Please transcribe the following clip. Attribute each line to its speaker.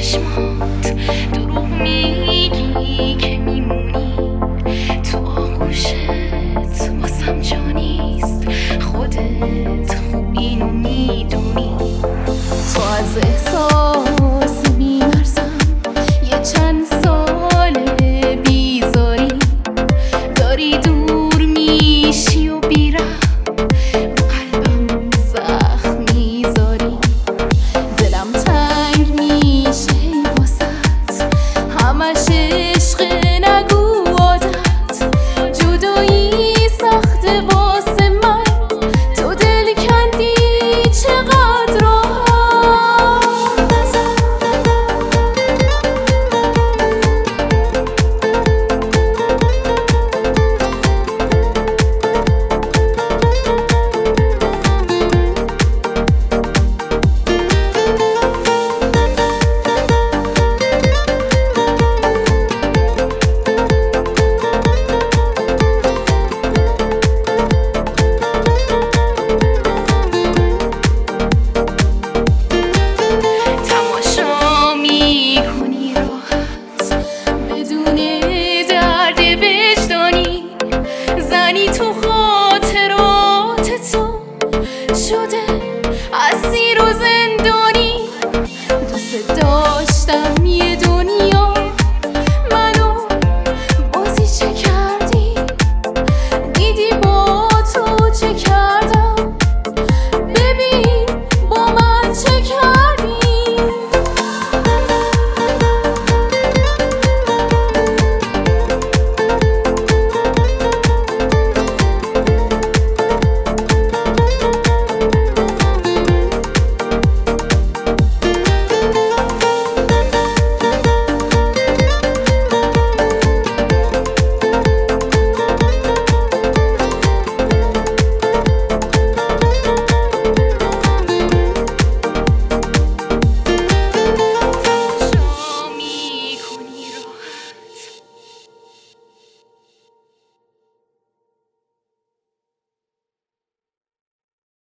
Speaker 1: چشمات دروغ میگی که میمونی تو آغوشت واسم جا نیست خودت خوب اینو میدونی
Speaker 2: تو از احساس میمرزم یه چند سال بیزاری داری دور میشی و بیرم قلبم زخم میذاری دلم تنگ میشه واسط همش عشق نگو عادت جدایی سخته واسه من تو دل کندی چقدر تو خاطرات تو شده اسیر و